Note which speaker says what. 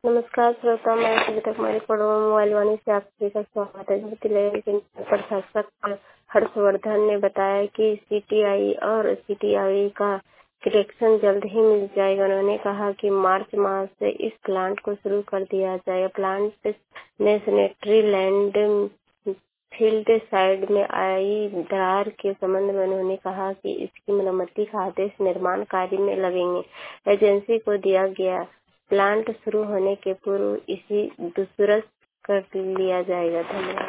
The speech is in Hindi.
Speaker 1: नमस्कार श्रोता, मैं सुनीता कुमारी पड़वा मोबाइल वाणी से आप सभी का स्वागत है। जिले के प्रशासक हर्षवर्धन ने बताया कि सीटीआई और सीटीआई का कनेक्शन जल्द ही मिल जाएगा। उन्होंने कहा कि मार्च माह से इस प्लांट को शुरू कर दिया जाएगा। प्लांट ने सैनिटरी लैंड फील्ड साइड में आई दरार के संबंध में उन्होंने कहा कि इसकी मरम्मती का आदेश निर्माण कार्य में लगेंगे। एजेंसी को दिया गया प्लांट शुरू होने के पूर्व इसी दुरुस्त कर लिया जाएगा। धन्यवाद।